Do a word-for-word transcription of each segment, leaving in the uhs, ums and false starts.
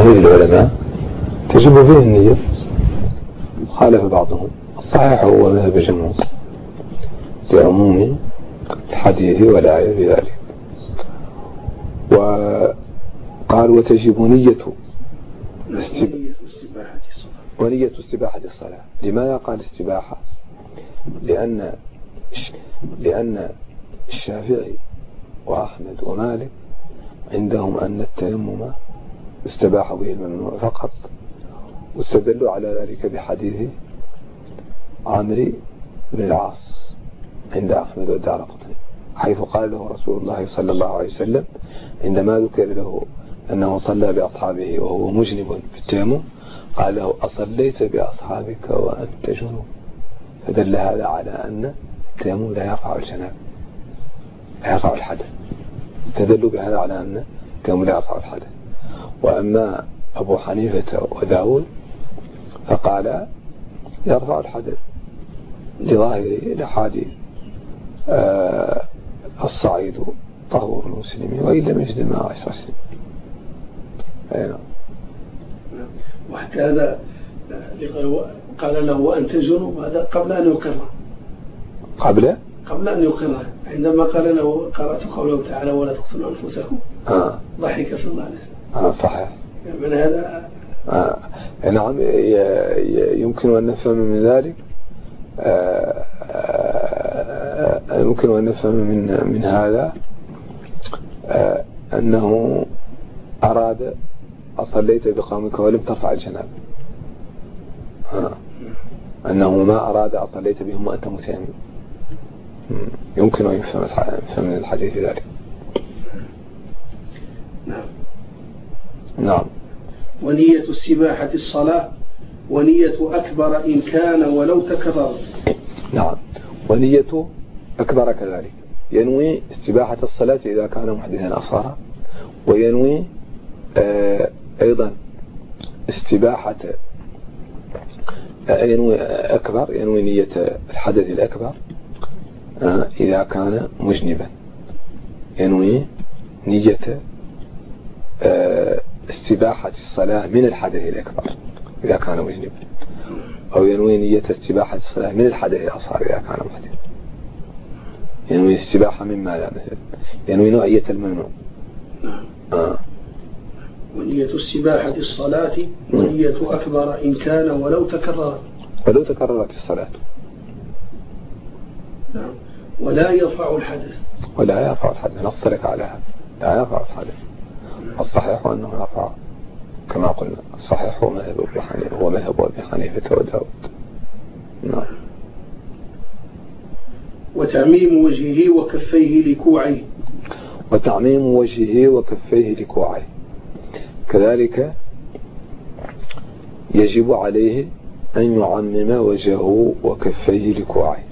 جماهير العلماء تجب فيه النية، خالف بعضهم. الصحيح هو مذهب الجمهور بعموم الحديث والآية بذلك. وقال وتجب نية ونية استباحة الصلاة. لماذا قال استباحة؟ لأن لأن الشافعي وأحمد ومالك عندهم أن التيمم استباح به الممنوع فقط، واستدلوا على ذلك بحديث عمرو بن العاص عند أحمد والدارقطني، حيث قال له رسول الله صلى الله عليه وسلم عندما ذكر له أنه صلى بأصحابه وهو مجنب في التيمم، قال له أصليت بأصحابك وأنت جنوب، فدل هذا على أن التيمم لا يرفع الجناب، لا يرفع الحدث. استدلوا بهذا على أن التيمم لا يرفع الحدث. وأما أبو حنيفة وداود فقال يرفع الحدث لظاهر الأحاديث آه الصعيد طهور المسلمين وإن لم يجد الماء يغتسل. أيوة. وحتى هذا قال له وأنت جنوب، هذا قبل أن يقره قبل قبل أن يقره عندما قال له قرأت قوله تعالى ولا تقتلوا أنفسكم آه. ضحك صلى الله عليه وسلم. آه صحيح. من هذا آه. نعم يمكن أن نفهم من ذلك آه آه يمكن أن نفهم من من هذا آه أنه أراد أصليت بقومك ولم ترفع الجناب، آه. أنه ما أراد أصليت بهم وأنت متيمم. يمكن أن يفهم من الحديث ذلك. نعم. نعم. ونية السباحة الصلاة ونية أكبر إن كان ولو تكرر. نعم. ونية أكبر كذلك، ينوي استباحة الصلاة إذا كان محدثا أصغر، وينوي آه أيضا استباحة آه ينوي أكبر، ينوي نية الحدث الأكبر آه إذا كان مجنبا، ينوي نية آه استباحة الصلاة من الحدث الأكبر إذا كان مجنبا، أو ينوي نية استباحة الصلاة من الحدث الأصغر إذا كان محدثا. ينوي استباحة مما لا مثل، ينوي نوعية الممنوع. آه. ونية السباحة الصلاة ونية أكبر إن كان ولو تكررت ولو تكررت الصلاة. نعم. ولا يرفع الحدث ولا يرفع الحدث، نص لك على هذا، لا يرفع الحدث. الصحيح أنه يرفع كما قلنا، الصحيح هو مذهب أبي حنيفة هو مذهب أبي حنيفة وداود. نعم. وتعميم وجهه وكفيه لكوعيه وتعميم وجهه وكفيه لكوعيه كذلك يجب عليه أن يعمم وجهه وكفيه لكوعيه.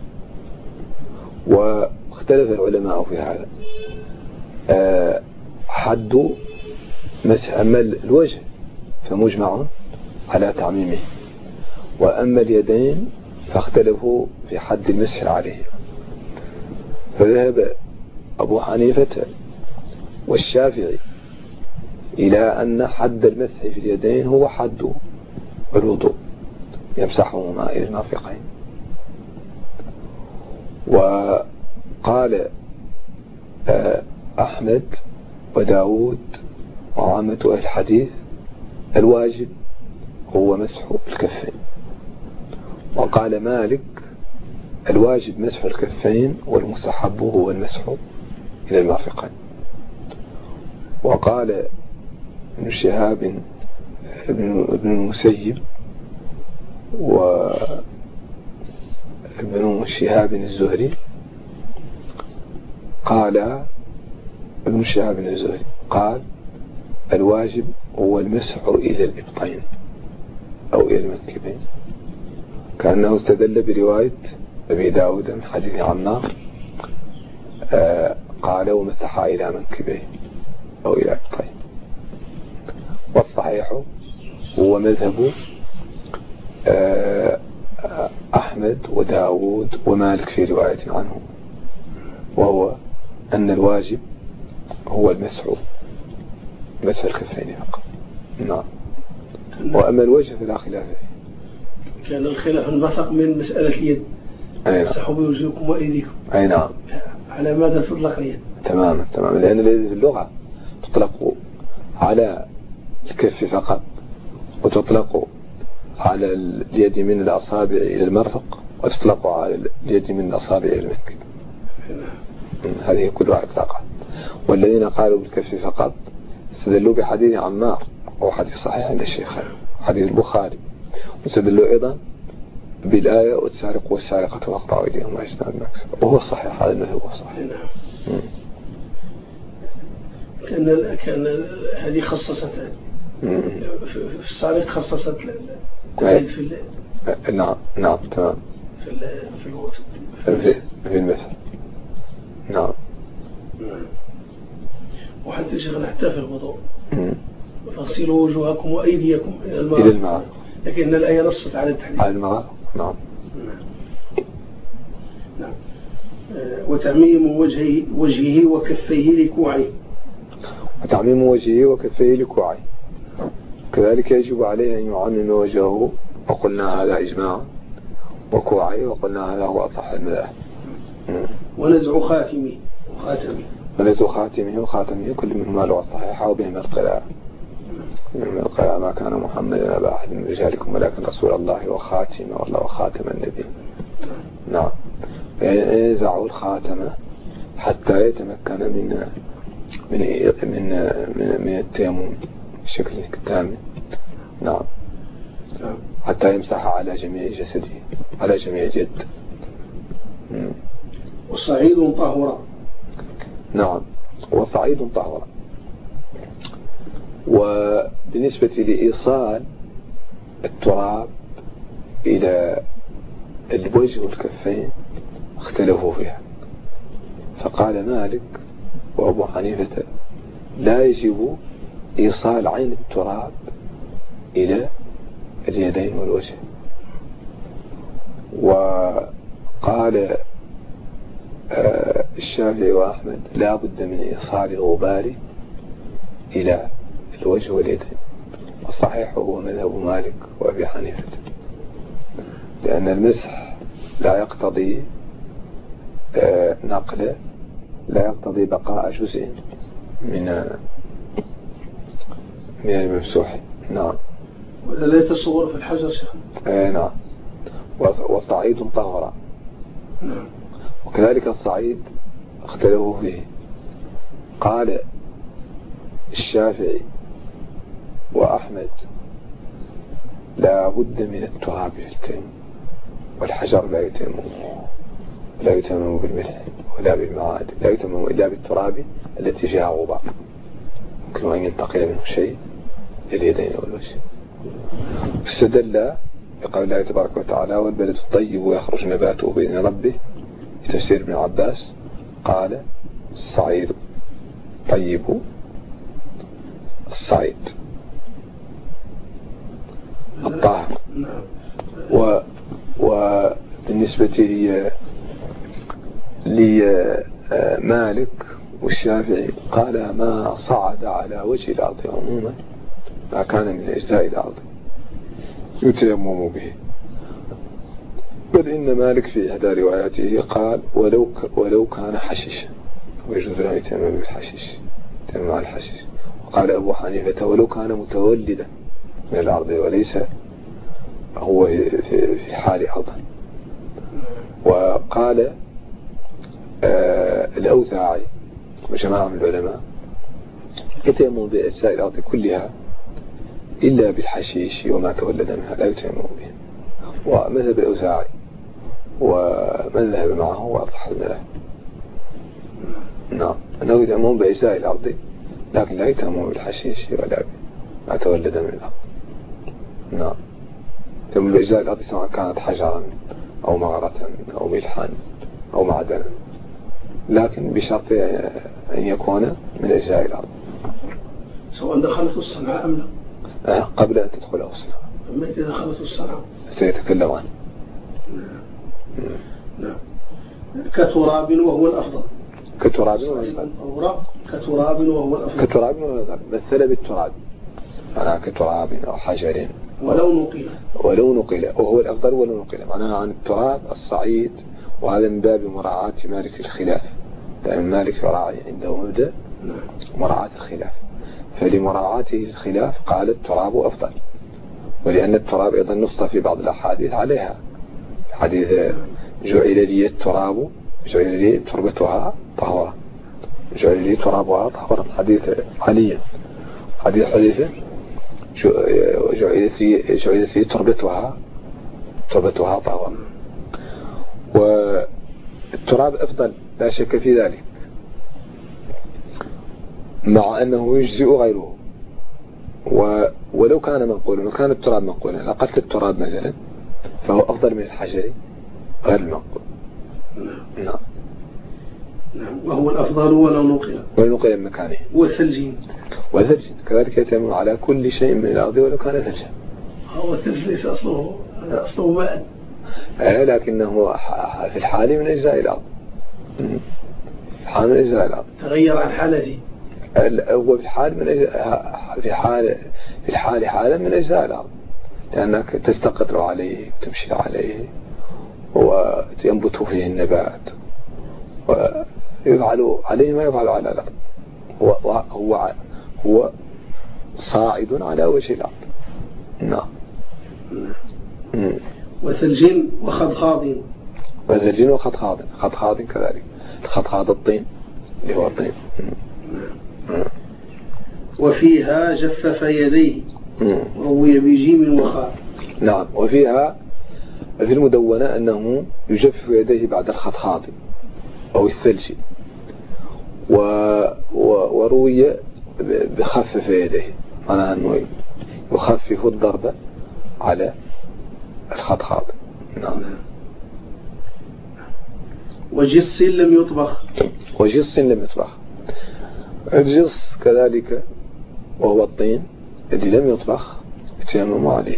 واختلف العلماء في هذا أه حد مسح. أما الوجه فمجمع على تعميمه، وأما اليدين فاختلفوا في حد المسح عليه. فذهب أبو حنيفة والشافعي إلى أن حد المسح في اليدين هو حد الوضوء، يمسحهما إلى المرفقين. وقال أحمد وداود وعامة أهل الحديث الواجب هو مسح الكفين. وقال مالك الواجب مسح الكفين والمستحب هو المسح إلى المرفقين. وقال ابن شهاب ابن المسيب وابن شهاب الزهري قال ابن شهاب الزهري قال الواجب هو المسح إلى الإبطين أو إلى المنكبين، كأنه استدل برواية أبي داود من حديث عمار آه قال ومسح إلى منكبيه أو إلى الإبطين. والصحيح هو مذهب آه أحمد وداود ومالك في رواية عنه، وهو أن الواجب هو المسح مسح الكفين فقط. نعم. وأما الوجه فلا خلاف فيه. كان الخلاف النفق من مسألة اليد. امسحوا بوجهكم وأيديكم. أي نعم. على ماذا تطلق اليد؟ تماما تماما، لأن اليد في اللغة تطلق على الكف فقط، وتطلق على اليد من الأصابع إلى المرفق، وتطلق على اليد من الأصابع إلى المنكب. هذه كلها إطلاقات. والذين قالوا بالكف فقط استدلوا بحديث عمار، وهو حديث صحيح عند الشيخين، حديث البخاري، واستدلوا أيضا بالآية والسارق والسارقة فاقطعوا أيديهما جزاء بما كسبوا، وهو صحيح. هذا المذهب هو صحيح. كان كان هذه خصصت في السارق، خصصت في نعم نعم تمام في في في, في المثل. نعم. وحتى شيخنا حتى في الوضوء فاغسلوا وجوهكم وأيديكم إلى الماء، إلى الماء، لكن الآية نصت على التحديد على الماء. نعم نعم. وتعميم وجهه وجهه وكفيه لكوعيه. وتعميم وجهه وكفيه لكوعيه، كذلك يجب عليه أن يعمم وجهه، وقلنا هذا إجماع، وكوعيه وقلنا هذا هو أصح المذاهب. ونزع خاتمه وخاتمه ونزع خاتمه وخاتمه كل منهما لغة صحيحة، وبهما القراءة. من القراءة ما كان محمد أبا أحد من رجالكم ولكن رسول الله وخاتم والله وخاتم النبي. نعم. ينزع الخاتمة حتى يتمكن من من من من, من التيمم بشكل تام. نعم. حتى يمسح على جميع جسده، على جميع جد. وصعيد طهورا. نعم، وصعيد طهورا. وبالنسبة لإيصال التراب إلى الوجه والكفين اختلفوا فيها، فقال مالك وأبو حنيفة لا يجب إيصال عين التراب إلى اليدين والوجه. وقال الشافعي وأحمد لا بد من إيصال الغبار إلى الوجه واليدين، والصحيح هو مذهب مالك وأبي حنيفة، لأن المسح لا يقتضي نقل، لا يقتضي بقاء جزء من من الممسوح. نعم. ولا لا يتصور في الحجر شيخ. آه نعم. وصعيد طهرا. نعم. وكذلك الصعيد اختلفوا فيه. قال الشافعي وأحمد لا بد من التراب في التيمم، والحجر لا يتيمم لا يتيمم بالملح ولا بالمعاد، لا يتيمم إلا بالتراب التي فيها غبار يمكن أن ينتقل منه شيء اليدين والوجه. استدل بقول الله تبارك وتعالى والبلد الطيب ويخرج نباته بإذن ربه، في تفسير ابن عباس قال الصعيد طيب الصعيد الطاهر. و وبالنسبة لي لمالك والشافعي قال ما صعد على وجه الأرض عموما ما كان من أجزاء الأرض يتيمم به، بل إن مالك في إحدى رواياته قال ولو ولو كان حشيشا ويجوز له يتيمم بالحشيش، يتيمم مع الحشيش. وقال أبو حنيفة ولو كان متولدا من الأرض وليس هو في حال أرضا. وقال آه الأوزاعي وجماعة من العلماء يتيمم بأجزاء الأرض كلها إلا بالحشيش وما تولد منها لا يتيمم به. ومذهب الأوزاعي ومن ذهب معه واضح المذهب. نعم، أنه يتيمم بأجزاء الأرض لكن لا يتيمم بالحشيش ولا ما تولد من الأرض. نعم، يتيمم بأجزاء الأرض سواء كانت حجرا أو مغرة أو ملحا أو معدنا، لكن بشرط أن يكون من أجزاء الأرض سواء دخلت الصنعاء أم لا. قبل أن تدخله الصنعاء. أما إذا دخلت الصنعاء سيتكلم عنه. نعم. كتراب وهو الأفضل. كتراب وهو الأفضل. كتراب وهو الأفضل. كتراب وهو الأفضل. مثل بالتراب معناها كتراب أو حجر ولو نقل ولو نقل وهو الأفضل ولو نقل معناها عن التراب الصعيد. وهذا من باب مراعاة مالك الخلاف، لأن مالك يراعي عنده مبدأ مراعاة الخلاف، فلمراعاته الخلاف قال التراب أفضل. ولأن التراب أيضا نص في بعض الأحاديث عليها، حديث جعل لي التراب جعل لي تربتها طهورا جعل لي ترابها طهورا، حديث علي حديث حديث جعلت لي جعلت لي تربتها تربتها طهورا. والتراب أفضل لا شك في ذلك، مع أنه يجزئ غيره. ولو كان منقولا لو كان التراب منقولا لقلت التراب مثلا فهو أفضل من الحجر غير المنقول. نعم نعم وهو الأفضل ولو نقل ولو نقل من مكانه. والثلج والثلج كذلك يتم على كل شيء من الأرض ولو كان ثلجا. هو الثلج ليس أصله أصله ماء، لكنه في الحال من أجزاء الأرض، حال من أجزاء الأرض تغير عن حالته. هو في الحال من أجزاء في حال في الحال حالا من أجزاء الأرض، لأنك تستقر عليه تمشي عليه وينبت فيه النبات ويفعل عليه ما يفعل على الأرض. هو هو هو صاعد على وجه الأرض. نعم. وثلج وخضخاض وثلج وخضخاض خضخاض كذلك خضخاض الطين اللي هو الطين. وفيها جفف يديه روي بجيم وخاء. نعم. وفيها في المدونة أنه يجفف يديه بعد الخضخاض أو الثلج، و... و... وروي بخفف يديه، معناها أنه يخفف الضرب على الخضخاض. نعم. وجص لم يطبخ وجص لم يطبخ الجص كذلك وهو الطين الذي لم يطبخ يتيمم عليه،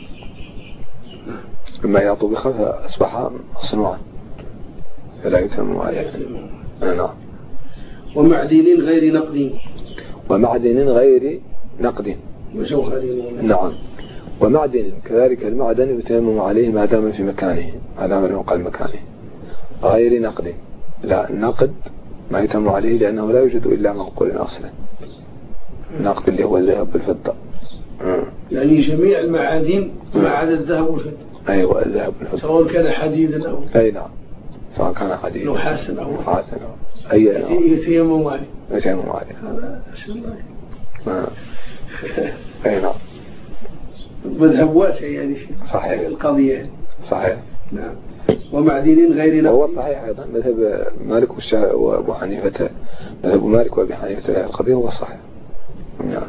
لما يطبخ فأصبح مصنوعا فلا يتيمم عليه. نعم. ومعدن غير نقد ومعدن غير نقد وجوهر. نعم. ومعدن كذلك المعدن يتيمم عليه ما دام في مكانه ما دام ينقل مكانه غير نقد. لا النقد ما يتيمم عليه لأنه لا يوجد إلا منقول أصلا، النقد اللي هو الذهب والفضة. يعني جميع المعادن ما عدا الذهب والفضة. أيوة الذهب والفضة سواء كان حديدا أو أي نعم سواء كان حديدا نحاسا أو نحاسا أي يتيمم عليه يتيمم عليه. هذا أسأل الله. أي نعم. مذهب واسع يعني في صحيح القضية. صحيح. نعم. ومعدن غير نقد. وهو صحيح أيضا مذهب مالك وأبو حنيفة، مذهب مالك وأبي حنيفة القضية هو صحيح. نعم.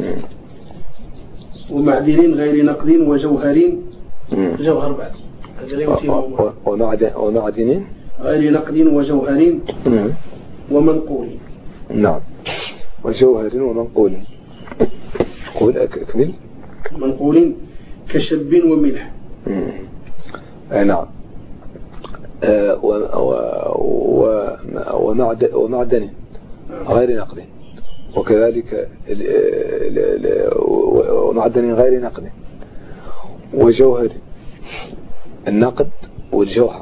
ومعدن غير نقد وجوهر جوهر بعد ومعدن ومعدن غير نقد وجوهر ومنقول. نعم. وجوهر ومنقول. قول أكمل. منقول كشب وملح. أي نعم. آه ومعدن ومعدن غير نقد وكذلك ومعدن غير نقد وجوهر النقد والجوهر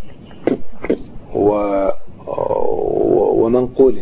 ومنقول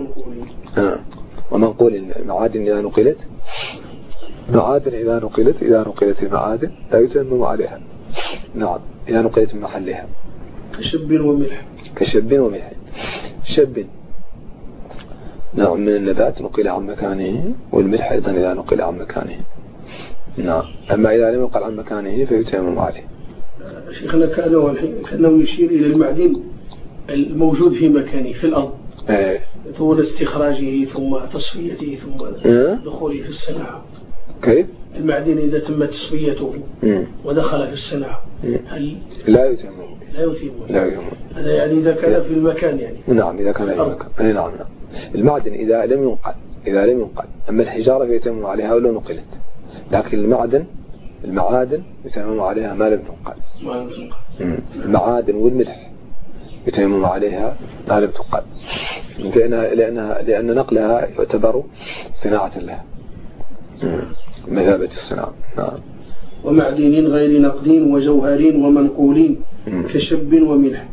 ومنقول المعادن إذا نقلت معادن إذا نقلت إذا نقلت المعادن لا يتيمم عليها. نعم. إذا نقلت من محلها كشب وملح. كشب وملح. شب نوع من النبات نقل عن مكانه، والملح أيضا إذا نقل عن مكانه. نعم. أما إذا لم ينقل عن مكانه فيتيمم عليه. شيخنا كأنه يشير إلى المعدن الموجود في مكانه في الأرض ايه. طول استخراجه ثم تصفيته ثم ايه. دخوله في الصناعة. كيف؟ المعدن إذا تم تصفيته مم. ودخل في الصناعة هل لا يتم لا يتم لا يتم هذا يعني إذا كان في المكان يعني. نعم إذا كان في المكان. أي نعم نعم. المعدن إذا لم ينقل إذا لم ينقل أما الحجارة فيتم عليها ولو نقلت، لكن المعدن المعادن يتم عليها ما لم تنقل. ما لم تنقل. المعادن والملح يتم عليها ما لم تنقل، لأنها لأنها لأن نقلها يعتبر صناعة لها. مثابة الصنام. نعم. ومعدن غير نقدين وجوهرين ومنقولين كشب وملح.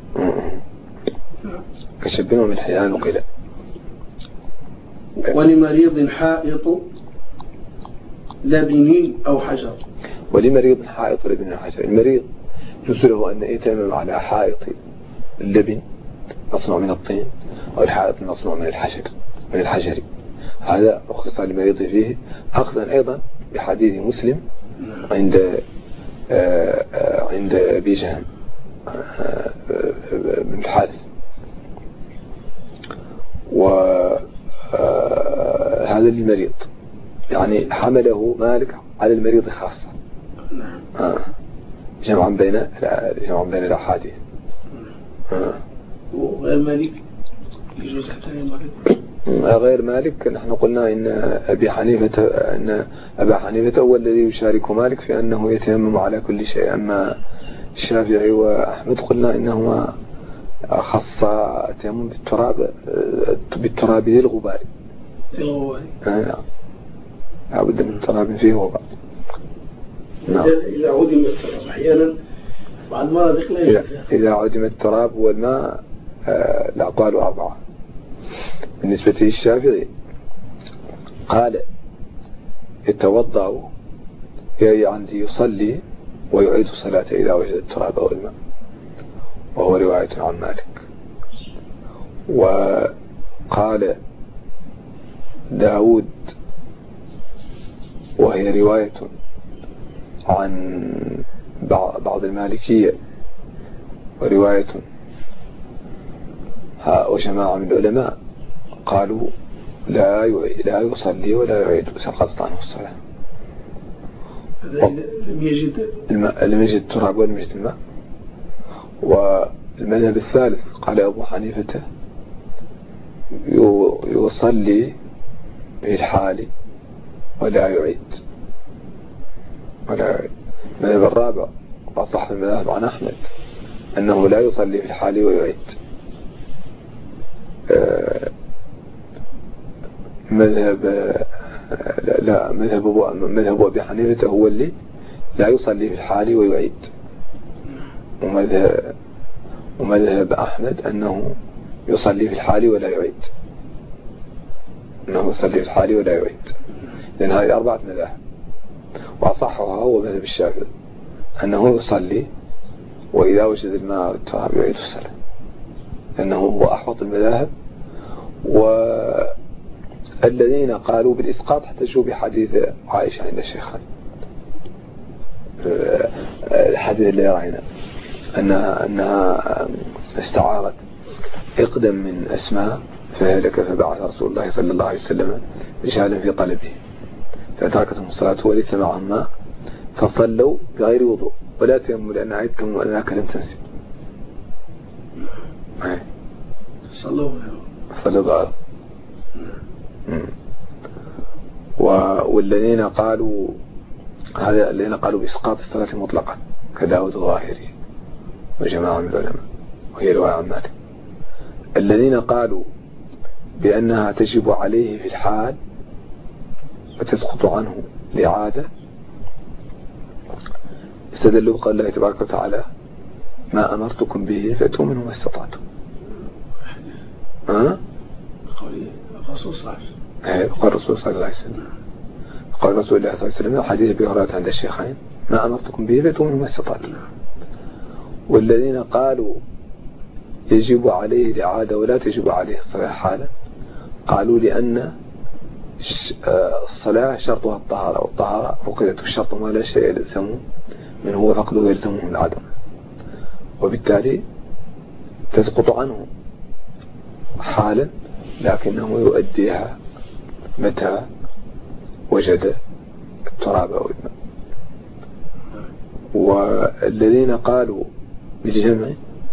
كشب وملح يعني نقل. ولمريض حائط لبن أو حجر. ولمريض حائط لبن أو حجر. المريض يجوز له أن يتيمم على حائط اللبن مصنوع من الطين أو الحائط المصنوع من الحجر من الحجر هذا رخص للمريض فيه، أخذا أيضا بحديث مسلم عند عند أبي جهم بن الحارث. وهذا للمريض يعني حمله مالك على المريض خاصة، جمعا بين جمعا بين الأحاديث. وغير مالك يجوز حتى المريض. غير مالك نحن قلنا إن أبي حنيفة أن أبا حنيفة هو الذي يشارك مالك في أنه يتيمم على كل شيء، أما الشافعي وأحمد قلنا إنهما خص التيمم بالتراب بالتراب ذي الغبار. الغبار. نعم. لابد من تراب فيه غبار. نعم. إذا عدم التراب أحيانا بعد ما ذكرنا إذا عدم التراب والماء الأقوال أربعة. بالنسبة للشافعي قال يتوضأ يعني يصلي ويعيد الصلاة إذا وجد التراب والماء، وهو رواية عن مالك. وقال داود وهي رواية عن بعض المالكية ورواية وجماعة من العلماء قالوا لا لا يصلي ولا يعيد، سقطت عنه الصلاة. لم يجد الماء، لم يجد التراب ولم يجد الماء. والمذهب الثالث قال أبو حنيفة يصلي في الحال ولا يعيد ولا يعيد. المذهب الرابع وصح المذهب عن أحمد أنه لا يصلي في الحال ويعيد. مذهب لا مذهب مذهب أبي حنيفة هو اللي لا يصلي في الحال ويعيد، ومذهب ومذهب أحمد أنه يصلي في الحال ولا يعيد، أنه يصلي في الحال ولا يعيد، لأن هذه أربعة مذاهب. وأصحها هو مذهب الشافعي أنه يصلي وإذا وجد الماء والتراب يعيد الصلاة، لأنه هو أحوط المذاهب. والذين قالوا بالإسقاط احتجوا بحديث عائشة عند الشيخين، الحديث اللي رأينا أنها, أنها استعارت اقدم من أسماء فهلك فبعث رسول الله صلى الله عليه وسلم رجالا في طلبه فتركتهم الصلاة وليس معهم ماء فصلوا بغير وضوء ولا تيمموا لأن عيدكم وأنك لم تنسي. صلوا صلوا بغير. والذين قالوا هذا الذين قالوا بإسقاط الصلاة مطلقا كداود الظاهري وجماعة من العلماء وهي رواية عن مالك. الذين قالوا بأنها تجب عليه في الحال وتسقط عنه لعادة استدلوا بقول الله تبارك وتعالى ما أمرتكم به فأتوا منه ما استطعتم. ها؟ قول الرسول صلى الله عليه وسلم. قال الرسول صلى الله عليه وسلم قال رسول الله صلى الله عليه وسلم حديث أبي هريرة عند الشيخين ما أمرتكم به فأتوا منه ما استطعتم. والذين قالوا يجب عليه الإعادة ولا تجب عليه الصلاة حالا قالوا لأن الصلاة شرطها الطهارة والطهارة فقدت الشرط ما لا شيء يلزمه من هو فقده يلزمه من العدم، وبالتالي تسقط عنه حالا لكنه يؤديها متى وجد التراب أو الماء. والذين قالوا بالجمع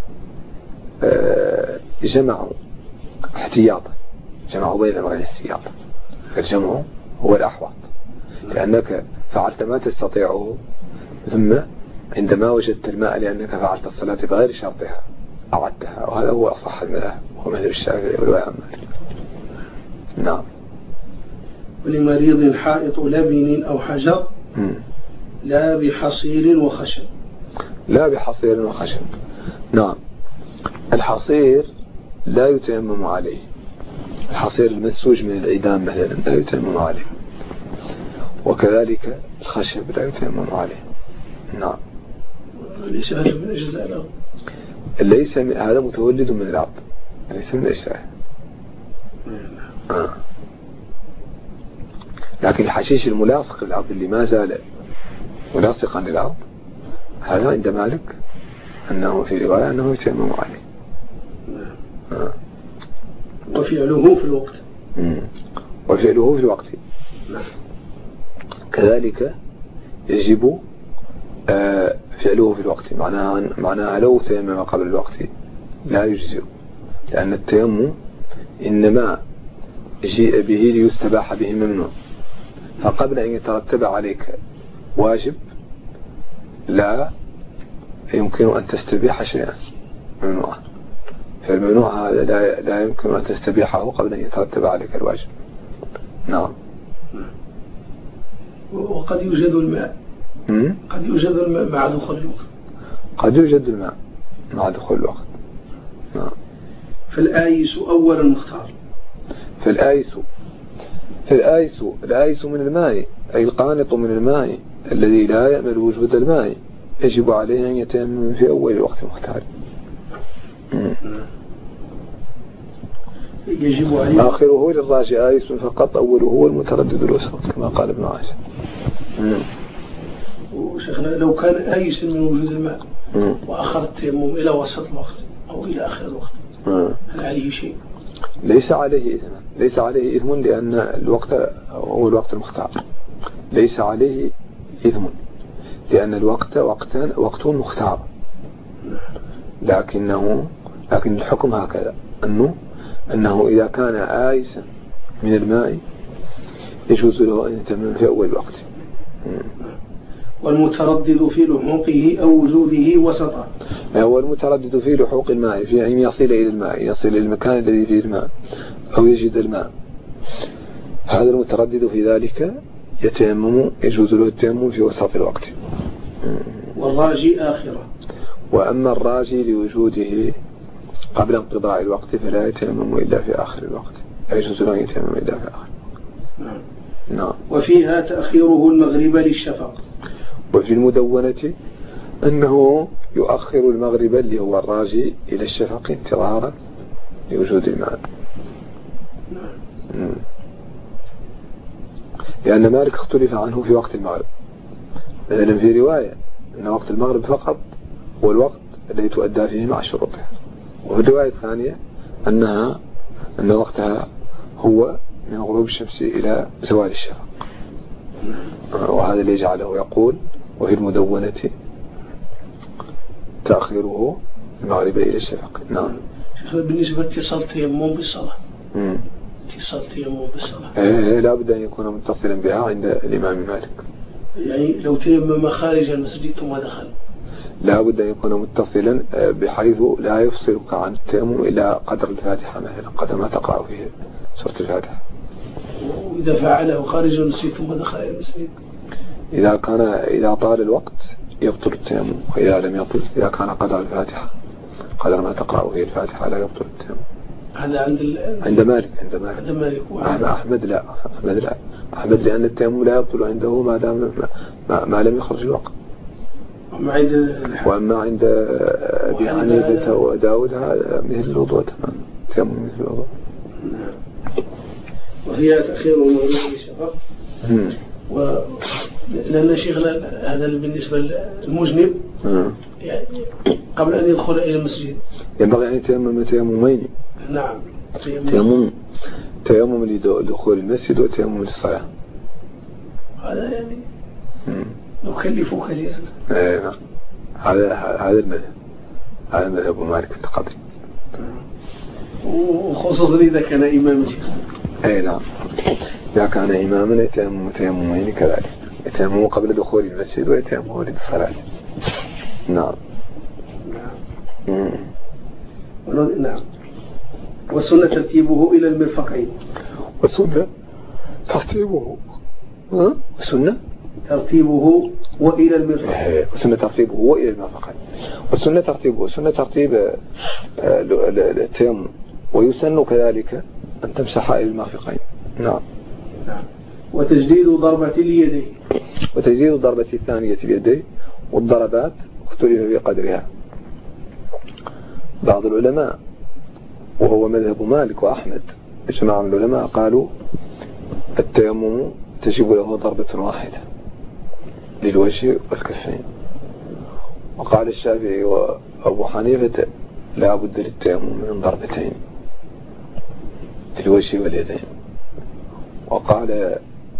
جمعوا احتياطا، جمعوا بين الأمرين احتياطا، الجمع هو الأحوط لأنك فعلت ما تستطيعه ثم عندما وجدت الماء لأنك فعلت الصلاة بغير شرطها أعدتها، وهذا هو أصح المذاهب وهو مذهب الشافعي والرواية عن مالك. نعم. ولمريض حائط لبن أو حجر لا بحصير وخشب. لا بحصير وخشب. نعم. الحصير لا يتيمم عليه، الحصير المنسوج من العيدان مثلا لا يتيمم عليه، وكذلك الخشب لا يتيمم عليه. نعم. ليس هذا من أجزاء الأرض، ليس هذا متولد من الأرض، ليس من أجزاء. آه. لكن الحشيش الملاصق للأرض اللي ما زال ملاصقا للأرض هذا عند مالك أنه في رواية أنه يتيمم عليه. آه. وفعله في الوقت. مم. وفعله في الوقت. نعم. كذلك يجب آه فعله في الوقت، معناها معناها لو تيمم قبل الوقت لا يجزئ، لأن التيمم إنما جيء به ليستباح به ممنوع، فقبل أن يترتب عليك واجب لا يمكن أن تستبيح شيئا ممنوعا، فالممنوع هذا لا, لا يمكن أن تستبيحه قبل أن يترتب عليك الواجب. نعم. وقد يوجد الماء م? قد يوجد الماء مع دخول الوقت. قد يوجد الماء مع دخول الوقت. نعم. فالآيس أول المختار. فالآيس فالآيس الآيس من الماء، أي القانط من الماء الذي لا يأمل وجود الماء يجب عليه أن يتيمم في أول وقت مختار. يجب عليه. آخره للراجع آيس فقط، أوله هو المتردد الوسط كما قال ابن عاشر. وشيخنا لو كان آيس من وجود الماء وأخر التيمم إلى وسط الوقت أو إلى آخر الوقت هل عليه شيء؟ ليس عليه إثم، ليس عليه إثم لأن الوقت هو الوقت المختار، ليس عليه إثم لأن الوقت وقتا وقت مختار، لكنه لكن الحكم هكذا أنه أنه إذا كان آيسا من الماء يجوز له أن يتيمم في أول وقت. والمتردد في لحوقه أو وجوده وسطا. هو المتردد في لحوق الماء، في أن يصل إلى الماء، يصل إلى المكان الذي فيه الماء أو يجد الماء، هذا المتردد في ذلك يتيمم، يجوز له التيمم في وسط الوقت. والراجي آخرة. وأما الراجي لوجوده قبل انقضاء الوقت فلا يتيمم إلا في آخر الوقت، لا يجوز له يتيمم إلا في آخر. نعم. نعم. وفيها تأخيره المغرب للشفق. وفي المدونة أنه يؤخر المغرب اللي هو الراجي إلى الشفق انتظارا لوجود الماء. نعم. لأن مالك اختلف عنه في وقت المغرب، لأن في رواية أن وقت المغرب فقط هو الوقت الذي تؤدى فيه مع شروطها، وفي الرواية الثانية أنها أن وقتها هو من غروب الشمس إلى زوال الشفق، وهذا اللي يجعله يقول وفي المدونة تأخيره المغرب إلى الشفق. نعم. بالنسبة لاتصال التيمم بالصلاة، اتصال التيمم بالصلاة إيه لا بد أن يكون متصلا بها عند الإمام مالك، يعني لو تيمم خارج المسجد ثم دخل لا بد أن يكون متصلا بحيث لا يفصلك عن التيمم إلى قدر الفاتحة مثلا، قدر ما تقرأ فيه سورة الفاتحة. وإذا فعله خارج المسجد ثم دخل المسجد إذا كان إذا طال الوقت يبطل التيمم، وإذا لم يطل إذا كان قدر الفاتحة قدر ما تقرأ فيه الفاتحة لا يبطل التيمم. هذا عند ال... عند مالك عند مالك عند مالك وعند أحمد لا أحمد لا أحمد لأن التيمم لا يبطل عنده ما دام ما, ما لم يخرج الوقت. وأما عند وأما عند أبي حنيفة وداود هذا مثل الوضوء تمام، تيمم مثل الوضوء. وهي تأخير المغرب للشفق. و لأن شيخنا هذا بالنسبة للمجنب يعني قبل أن يدخل إلى المسجد ينبغي أن يتيمم تيممين. نعم. تيمم تيمم لدخول المسجد وتيمم للصلاة. هذا يعني نكلف كثيرا. نعم. هذا هذا المذهب هذا مذهب مالك القدري، وخصوصا إذا كان إمام شيخ. أي نعم. إذا كان إماما يتيمم تيممين كذلك، يتيمم قبل دخول المسجد ويتيمم للصلاة. نعم. نعم. مم. نعم. والسنة ترتيبه إلى المرفقين. والسنة ترتيبه ها السنة ترتيبه وإلى المرفقين. السنة ترتيبه وإلى المرفقين. والسنة ترتيبه السنة ترتيب التيمم، ويسن كذلك أن تمسح إلى المرفقين. نعم. نعم. وتجديد ضربة اليدين وتجديد ضربة الثانية اليدين، والضربات اختلف بقدرها. بعض العلماء وهو مذهب مالك وأحمد جماعة من العلماء قالوا التيمم تجب له ضربة واحدة للوجه والكفين. وقال الشافعي وأبو حنيفة لا بد للتيمم من ضربتين للوجه واليدين. وقال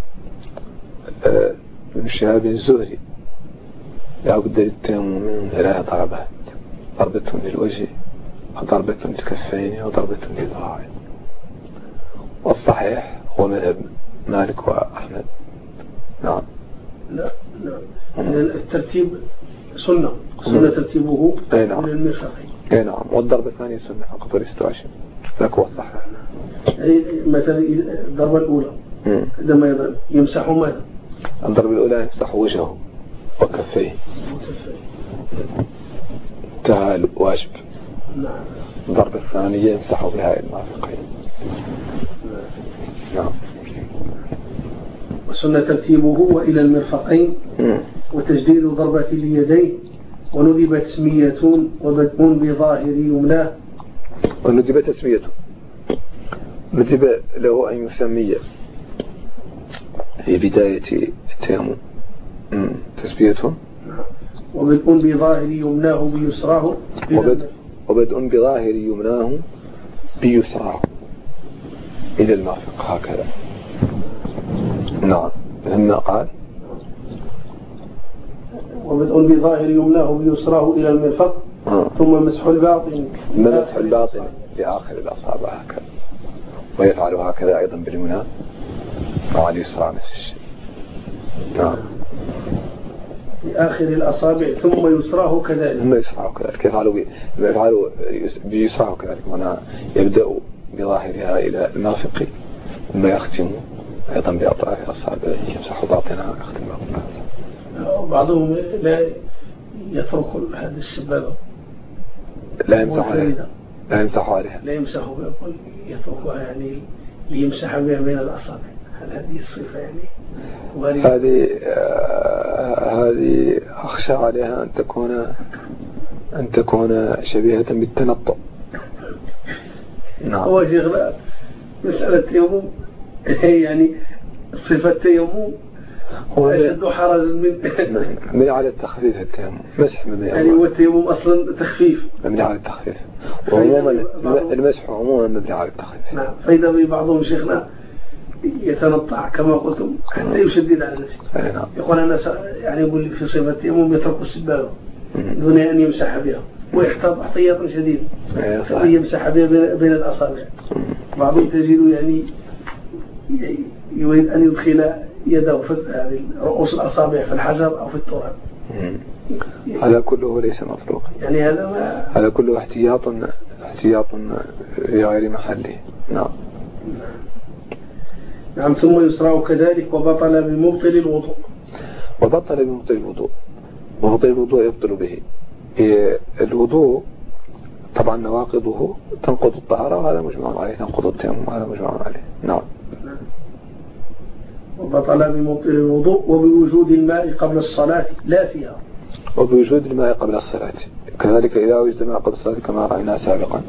ابن شهاب الزهري لا بد للتيمم من ثلاث ضربات، ضربة للوجه وضربة للكفين وضربة للذراعين. والصحيح هو مذهب مالك وأحمد. نعم. لا نعم. الترتيب سنة سنة ترتيبه من نعم. المرفقين. اي نعم. والضربة الثانية سنة فقط وليست واجب. ذاك هو الصحيح. يعني مثلا الضربة الأولى عندما يضرب يمسح ماذا؟ الضربة الأولى يمسح وجهه وكفيه. تعال واجب. نعم. الضربة الثانية يمسح بها المرفقين. نعم. وسنة ترتيبه وإلى المرفقين وتجديد ضربة اليدين، وندب تسمية وبدء بظاهر يمناه. وندب تسمية ندب له أن يسمي في بداية التيمم تسمية، وبدء بظاهر يمناه بيسراه وبدء, وبدء بظاهر يمناه بيسراه إلى المرفق هكذا. نعم. لما قال وبدء بظاهر يمناه بيسراه إلى المرفق آه. ثم مسح الباطن مسح الباطن لآخر الأصابع هكذا، ويفعل هكذا أيضا باليمنى مع اليسرى نفس الشيء. نعم. لآخر الأصابع ثم يسراه كذلك. ثم يسراه كذلك يفعل يفعل بيسراه كذلك، هنا يبدأ بظاهرها إلى المرفق ثم يختم أيضا بأطراف الأصابع يمسح باطنها ويختم باطنها. بعضهم لا يترك هذه السبابة، لا يمسح عليها لا يمسح عليها لا يمسح بها، يتركها يعني ليمسح بها بين الأصابع. هل هذه الصفة يعني هذه آه هذه أخشى عليها أن تكون أن تكون شبيهة بالتنطع. نعم. هو شيخنا مسألة التيمم يعني صفة التيمم هو أشد حرج من من على التخفيف. التيمم مسح من يعني هو التيمم أصلا تخفيف مبني على التخفيف، وعموما المسح عموما مبني على التخفيف. نعم. فإذا بعضهم شيخنا يتنطع كما قلتم حتى يشدد على نفسه. نعم. يقول أنا يعني يقول في صفة التيمم يترك السبابة دون أن يمسح بها ويحتاط احتياطا شديدا يمسح بها بين الأصابع. بعضهم تجد يعني يريد أن يدخل يده في يعني رؤوس الأصابع في الحجر أو في التراب. هذا كله ليس مطلوبا. يعني هذا ما هذا كله احتياط احتياط في غير محله. نعم. نعم. ثم يسرع كذلك وبطل بمبطل الوضوء. وبطل بمبطل الوضوء ومبطل الوضوء يبطل به الوضوء طبعا نواقضه تنقض الطهارة، وهذا مجمع عليه. تنقض التيمم هذا مجمع عليه. نعم. وبطل بمبطل الوضوء وبوجود الماء قبل الصلاة لا فيها. وبوجود الماء قبل الصلاة كذلك إذا وجد الماء قبل الصلاة كما رأينا سابقا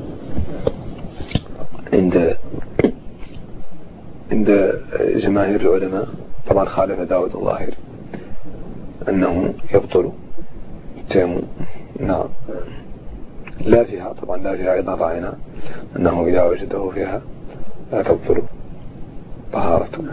عند عند جماهير العلماء. طبعا خالف داود الظاهري أنه يبطل التيمم. نعم. لا فيها طبعا لا فيها أيضا رأينا أنه إذا وجده فيها لا تبطل طهارته.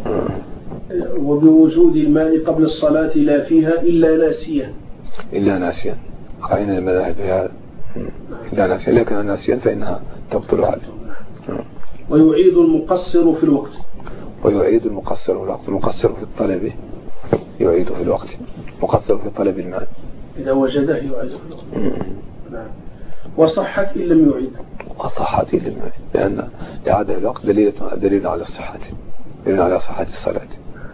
وبوجود الماء قبل الصلاة لا فيها إلا ناسيا. إلا ناسيا رأينا المذاهب بهذا إلا ناسيا، لكن ناسيا فإنها تبطل عليه. ويعيد المقصر في الوقت. ويعيد المقصر في الوقت. المقصر في الطلب يعيد في الوقت. مقصر في طلب الماء إذا وجده يعيد في الوقت. نعم. وصحت إن لم يعيد. وصحت إن لم يعيد لأن إعادة الوقت دليل دليل على الصحة. يدل على صحة الصلاة.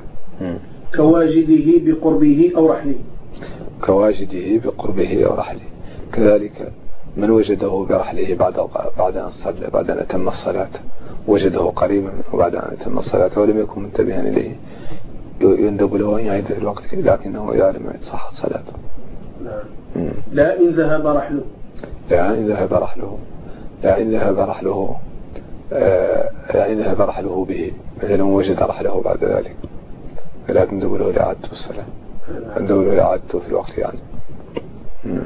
كواجده بقربه أو رحله. كواجده بقربه أو رحله، كذلك من وجده برحله بعد بعد أن صلى بعد أن أتم الصلاة، وجده قريبا وبعد أن أتم الصلاة ولم يكن منتبها إليه يندب له أن يعيد في الوقت، لكنه يعلم صحة صلاته. نعم. لا إن ذهب رحله. لا إن ذهب رحله لا إن ذهب رحله آه لا إن ذهب رحله به، مثلا وجد رحله بعد ذلك فلا تندب له لإعادته الصلاة، تندب له لإعادته في الوقت يعني. مم.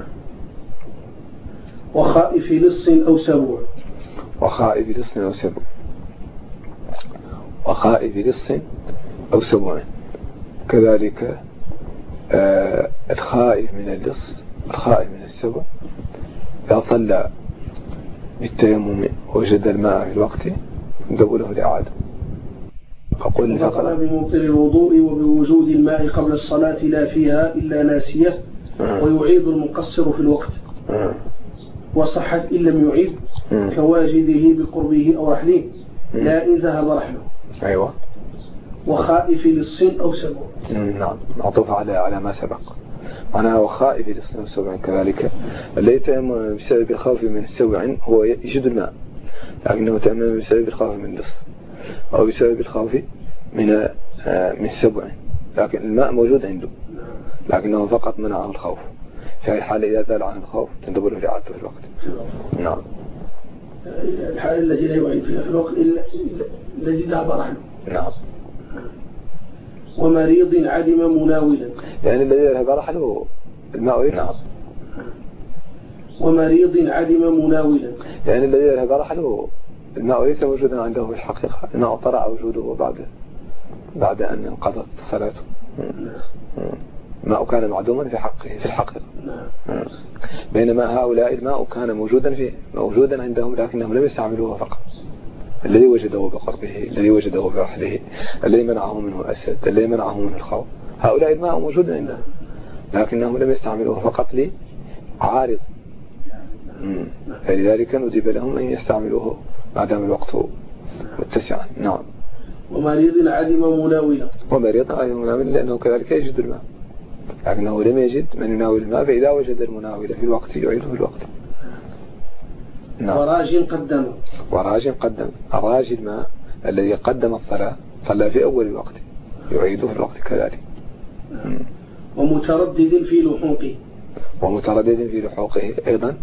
وخائف لص أو سبع. وخائف لص أو سبع وخائف لص أو سبع كذلك آه الخائف من اللص الخائف من السبع إذا صلى بالتيمم وجد الماء في الوقت ندب له لإعادة. فقل فقال بمبطل الوضوء وبوجود الماء قبل الصلاة لا فيها إلا ناسية آه. ويعيد المقصر في الوقت آه. وصحت إن لم يعيد آه. كواجده بقربه أو رحله لا إن ذهب رحله. أيوة. وخائف للصن أو سبع. نعم معطوف على على ما سبق. أنا وخائف للصن أو سبع كذلك الذي تأمن بسبب الخوف من السبع هو يجد الماء، لكنه تأمن بسبب الخوف من اللص أو بسبب الخوف من من السبع، لكن الماء موجود عنده لكنه فقط منعه الخوف. في الحالة إذا زال عن الخوف تندب له لإعادته في الوقت. نعم. الحالة التي لا يعيد فيها في الوقت إلا الذي ذهب رحله. نعم. ومريض عدم مناولا، يعني الذي ذهب رحله الماء. نعم. ومريض عدم مناولا، يعني الذي ذهب رحله الماء ليس موجودا عنده في الحقيقة، الماء طرأ وجوده بعد بعد أن انقضت صلاته. الماء كان معدوما في حقه في الحقيقة، بينما هؤلاء الماء كان موجودا في موجودا عندهم لكنهم لم يستعملوه فقط. الذي وجده بقربه، الذي وجده برحله، الذي منعه منه الأسد، الذي منعه منه الخوف، هؤلاء الماء موجود عندهم لكنهم لم يستعملوه فقط لعارض، فلذلك ندب لهم أن يستعملوه ما دام الوقت متسعا. نعم. ومريض عدم مناولا، ومريض عدم مناولا لأنه كذلك يجد الماء لكنه لم يجد من يناول الماء، فإذا وجد المناول في الوقت يعيده في الوقت. نعم. وراج قدم وراج قدم الراج الماء الذي قدم الصلاة صلى في أول الوقت يعيده في الوقت كذلك. نعم. ومتردد في لحوقه ومتردد في لحوقه أيضا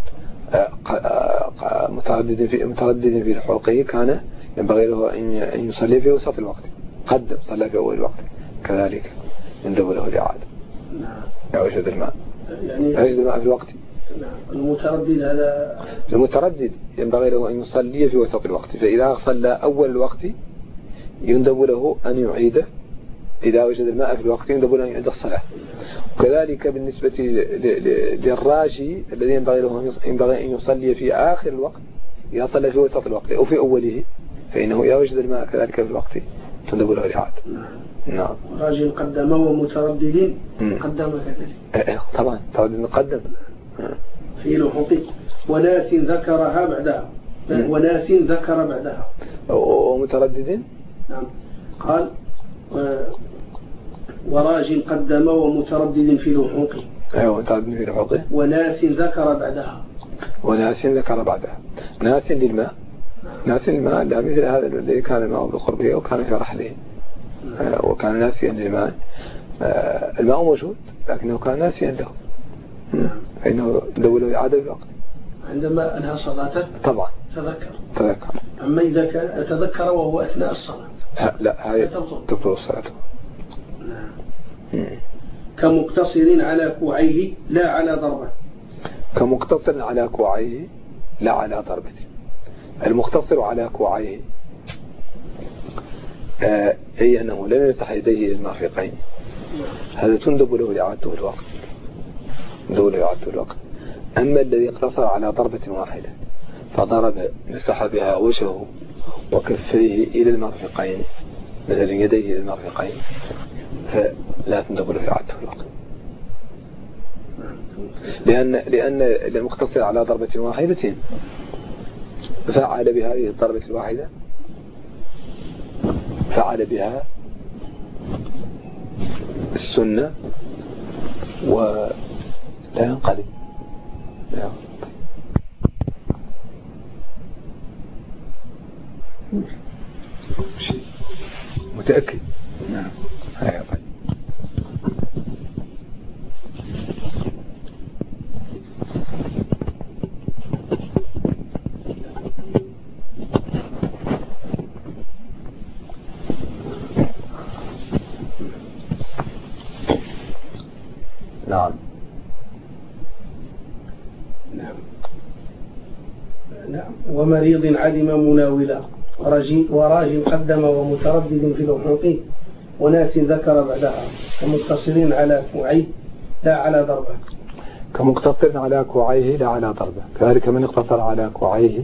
متردد في متردد في لحوقه كان ينبغي له أن يصلي في وسط الوقت، قدم صلى في أول الوقت كذلك يندب له الإعادة. نعم. يوجد الماء يعني يوجد الماء في الوقت. نعم. المتردد هذا المتردد ينبغي له أن يصلي في وسط الوقت، فإذا صلى أول الوقت يندب له أن يعيد، إذا وجد الماء في الوقت يندب له أن يعيد الصلاة. وكذلك بالنسبة للراجي الذي ينبغي له ينبغي أن يصلي في آخر الوقت، إذا صلى في وسط الوقت أو في أوله فإنه إذا وجد الماء كذلك في الوقت تندب له الإعادة. نعم. راجل قدم ومتردد قدم كذلك. طبعا تردد قدم في لحوقه. وناس ذكرها بعدها وناس ذكر بعدها. ومتردد. نعم. قال وراجل قدم ومتردد في لحوقه. أيوة متردد في لحوقه. وناس ذكر بعدها. وناس ذكر بعدها. ناس للماء. ناس للماء لا مثل هذا الذي كان الماء بقربه وكان في رحله وكان ناسيا للماء. الماء موجود لكنه كان ناسيا له فإنه دوله إعادة بالوقت عندما أنهى صلاته. طبعا تذكر تذكر. أما إذا كان تذكر وهو أثناء الصلاة لا هاي تبطل الصلاة. كمقتصر على كوعيه لا على ضربة. كمقتصر على كوعيه لا على ضربة. المقتصر على كوعيه آه أي أنه لم يفتح يديه للمرفقين، هذا تندب له لإعادته الوقت تندب له لإعادته الوقت. أما الذي اقتصر على ضربة واحدة فضرب مسح بها وجهه وكفيه إلى المرفقين مثلا يديه إلى المرفقين فلا تندب له لإعادته الوقت، لأن لأن المقتصر على ضربة واحدة فعل بهذه الضربة الواحدة فعل بها السنة ولا ينقلب. متأكد؟ نعم. هيا طيب. نعم. نعم. نعم. ومريض عدم مناولا وراج قدم ومتردد في الحقوق وناس ذكر بعدها كمقتصرين على كوعيه لا على ضربه. كمقتصر على كوعيه لا على ضربه. كذلك من اقتصر على كوعيه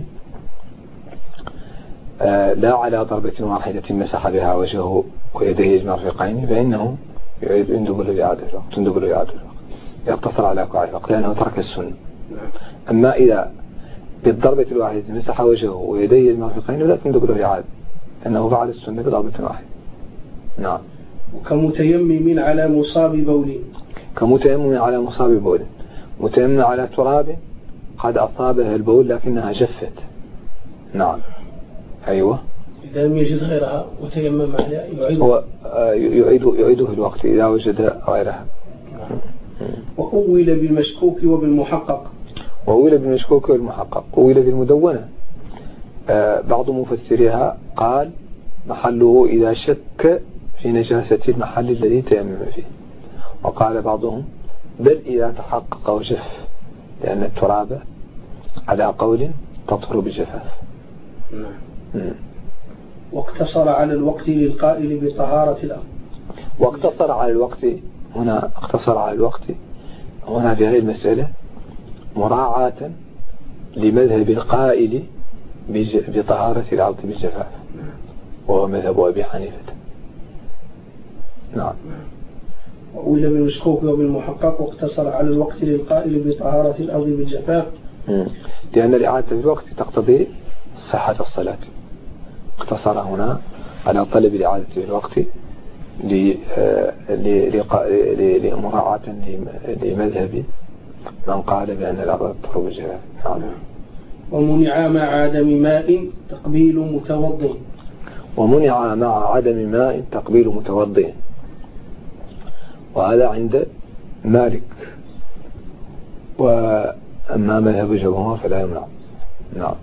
آه لا على ضربة واحدة مسح بها وجهه ويديه المرفقين فإنه يعيد يندب له إعادة الوقت تندب له إعادة الوقت. يقتصر على كوعيه الوقت لأنه ترك السنة. أما إذا بالضربة الواحدة مسح وجهه ويديه المرفقين لا تندب له إعادة لأنه فعل السنة بضربة واحدة. نعم. وكمتيمم على مصاب بول. كمتيمم على مصاب بول. متيمم على تراب قد أصابه البول لكنها جفت. نعم. أيوة. إذا لم يجد غيرها وتيمم عليها يعيد هو يعيده يعيده الوقت إذا وجد غيرها. وأول بالمشكوك وبالمحقق. وأول بالمشكوك والمحقق. أول بالمدونة. بعض مفسرها قال محله إذا شك في نجاسة المحل الذي تيمم فيه. وقال بعضهم بل إذا تحقق وجف لأن التراب على قول تطهر بجفاف. نعم. واقتصر على الوقت للقائل بطهارة الأرض. واقتصر على الوقت هنا اقتصر على الوقت هنا في هذه المسألة مراعاة لمذهب القائل بطهارة الأرض بالجفاف وهو مذهب أبي حنيفة. نعم. وإلى بالمشكوك وبالمحقق واقتصر على الوقت للقائل بطهارة الأرض بالجفاف لأن الإعادة في الوقت تقتضي صحة الصلاة. اقتصر هنا على طلب الإعادة في الوقت لمراعاة لمذهب من قال بأن الأرض تطهر بالجفاف. نعم. ومنع مع عدم ماء تقبيل متوضئ. ومنع مع عدم ماء تقبيل متوضئ وهذا عند مالك وأما مذهب الجمهور فلا يمنع. نعم.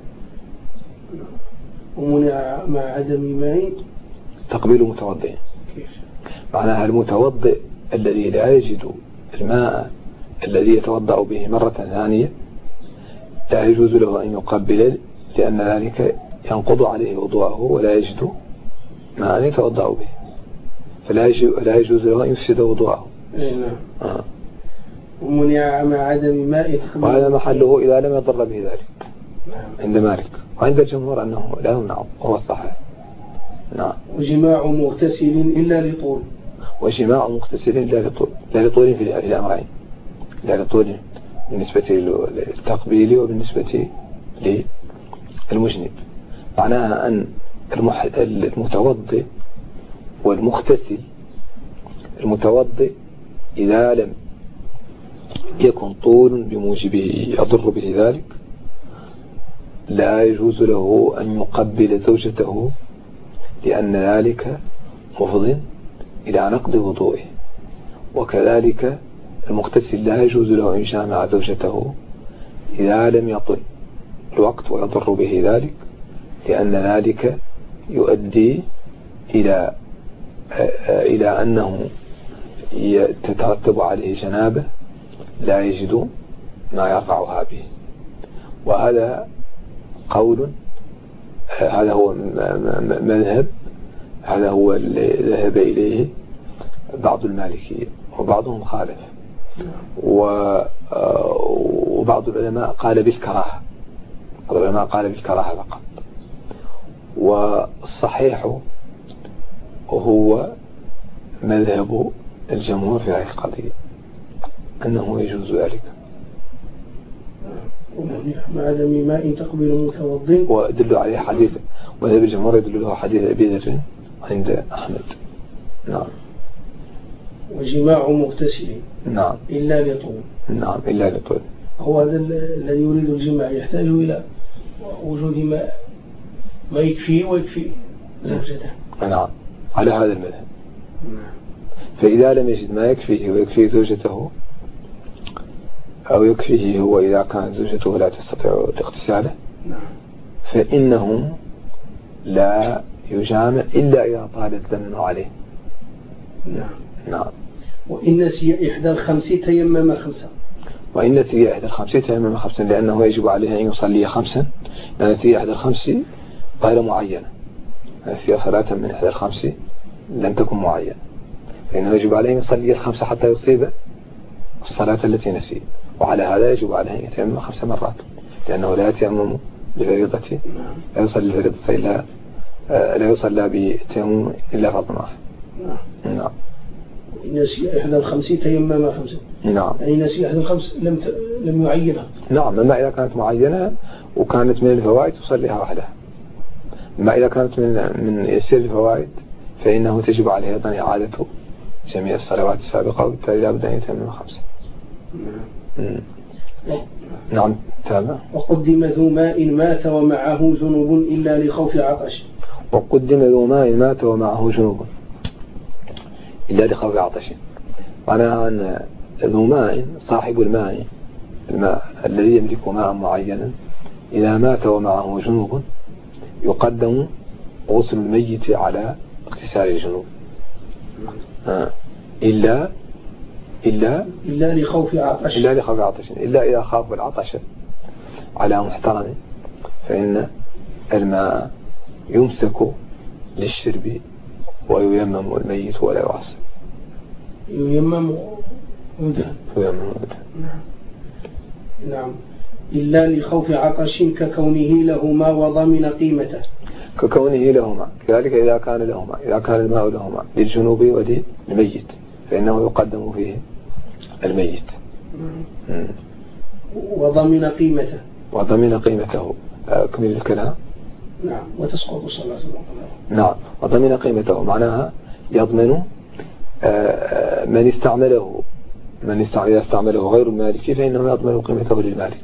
ومنع مع عدم ماء تقبيل متوضئ معناها المتوضئ الذي لا يجد الماء الذي يتوضأ به مرة ثانية لا يجوز له أن يقبل لأن ذلك ينقض عليه وضوءه ولا يجد ماء يتوضأ به فلا يجوز له أن يفسد وضوءه. نعم. آه. ومنع مع عدم ماء وهذا محله إذا لم يضر به ذلك عند مالك وعند الجمهور أنه لا يمنع وهو الصحيح. نعم. وجماع مغتسل إلا لطول. وجماع مغتسل إلا لطول لا لطول في الأمرين لا لطول بالنسبة للتقبيل وبالنسبة للمجنب. معناها أن المتوضئ والمغتسل المتوضئ إذا لم يكن طول بموجبه يضر به ذلك لا يجوز له أن يقبل زوجته لأن ذلك مفض إلى نقض وضوئه. وكذلك المغتسل لا يجوز له أن يجامع زوجته إذا لم يطل الوقت ويضر به ذلك لأن ذلك يؤدي إلى إلى أنه تترتب عليه جنابه لا يجد ما يرفعها به. وهذا قول هذا هو مذهب هذا هو اللي ذهب إليه بعض المالكية وبعضهم خالف وبعض العلماء قال بالكراهة بعض العلماء قال بالكراهة فقط. والصحيح هو مذهب الجمهور في هذه القضية أنه يجوز ذلك. مع عدم ماء تقبل متوضئ ودل عليه حديث وذهب الجمهور يدل له حديث أبي ذر عند أحمد. نعم. وجماع مغتسل نعم إلا لطول. نعم إلا لطول. هو هذا الذي يريد الجماع يحتاج إلى وجود ما ما يكفيه ويكفي زوجته. نعم على هذا المذهب. فإذا لم يجد ما يكفيه ويكفي زوجته أو يكفيه هو إذا كانت زوجته لا تستطيع اغتساله فإنه لا يجامع إلا إذا طال الزمن عليه. نعم. نعم. وإن نسي إحدى الخمس تيمم خمسة. وإن نسي إحدى الخمس تيمم خمسا لأنه يجب عليه أن يصلي خمسا لأن نسي إحدى الخمس غير معينة. نسي صلاة من إحدى الخمس لم تكن معينة فإنه يجب عليه أن يصلي الخمسة حتى يصيب الصلاة التي نسي وعلى هذا يجب عليه أن يتيمم خمس مرات لأنه لا يتيمم بفريضة لا يصلي الفريضة إلا لا يصلى بالتيمم إلا فرض واحد. نعم. نسي إحدى الخمس تيمم خمسة. نعم. يعني نسي إحدى الخمس لم ت... لم يعينها. نعم. أما إذا كانت معينة وكانت من الفوائد تصليها وحدها. أما إذا كانت من من يسير الفوائد فإنه تجب عليه أيضا إعادة جميع الصلوات السابقة وبالتالي لا بد أن يتيمم خمسة. نعم. نعم. تابع. وقدم ذو ماء مات ومعه جنوب إلا لخوف عطش. وقدم ذو ماء مات ومعه جنوب إلا لخوف عطش. معناها أن ذو ماء صاحب الماء الماء الذي يملك ماء معينا إذا مات ومعه جنوب يقدم غسل الميت على اغتسال الجنوب آه. إلا إلا إلا لخوف عطش إلا لخوف عطش إلا إذا خاف العطش على محترم فإن الماء يمسك للشرب وييمم الميت ولا يغسل. ييمم ودهن. ييمم ودهن. نعم. نعم. إلا لخوف عطش ككونه لهما وضمن قيمته. ككونه لهما كذلك إذا كان لهما إذا كان الماء لهما للجنوب وللميت فإنه يقدم فيه الميت. مم. وضمن قيمته. وضمن قيمته. أكمل الكلام. نعم. وتسقط الصلاة. نعم. وضمن قيمته معناها يضمن من استعمله من استعمله غير المالك فإنه يضمن قيمته للمالك.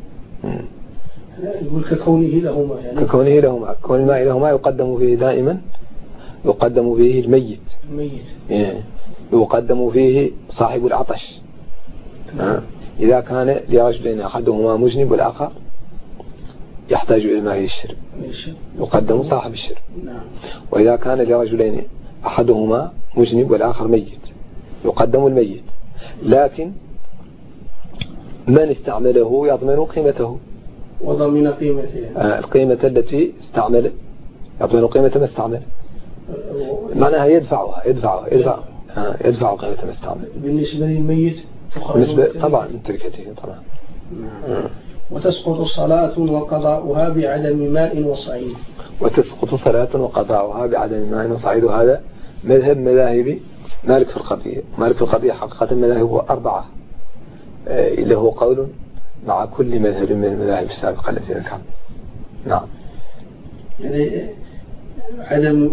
يقول ككونه لهما يعني ككونه لهما كون الماء لهما يقدم فيه دائما يقدم فيه الميت الميت يعني يقدم فيه صاحب العطش. نعم. إذا كان لرجلين أحدهما مجنب والآخر يحتاج إلى الماء للشرب يقدم صاحب الشرب. نعم. وإذا كان لرجلين أحدهما مجنب والآخر ميت يقدم الميت لكن من استعمله يضمن قيمته وضمن قيمته آه القيمة التي استعمل يضمن قيمة ما استعمل معناها يدفعها يدفعها يدفع آه يدفع قيمة ما استعمل. بالنسبة للميت بالنسبة طبعا من تركته طبعا. آه. وتسقط صلاة وقضاؤها بعدم ماء وصعيد. وتسقط صلاة وقضاؤها بعدم ماء وصعيد. هذا مذهب مذاهب مالك في القضية. مالك في القضية حقيقة مذاهب أربعة آه اللي هو قول مع كل مذهب من المذاهب السابقة التي ذكرنا. نعم. يعني عدم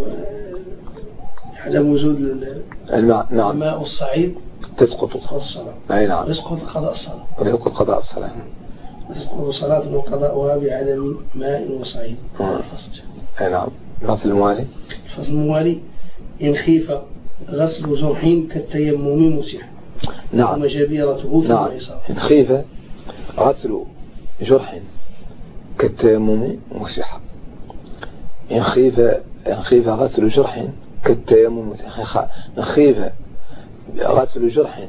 عدم وجود الماء. نعم. الماء والصعيد تسقط الصلاة. أي نعم. يسقط قضاء الصلاة. ويسقط قضاء الصلاة. تسقط صلاة وقضاؤها بعدم ماء وصعيد. أي نعم. الفصل الموالي. الفصل الموالي إن خيف غسل جرح كالتيمم مسح. نعم. وجبيرته في نعم. إن خيف غسل جرح كالتيمم مسح. إن خيف إن خيف غسل جرح كالتيمم مسح. إن خيف غسل جرح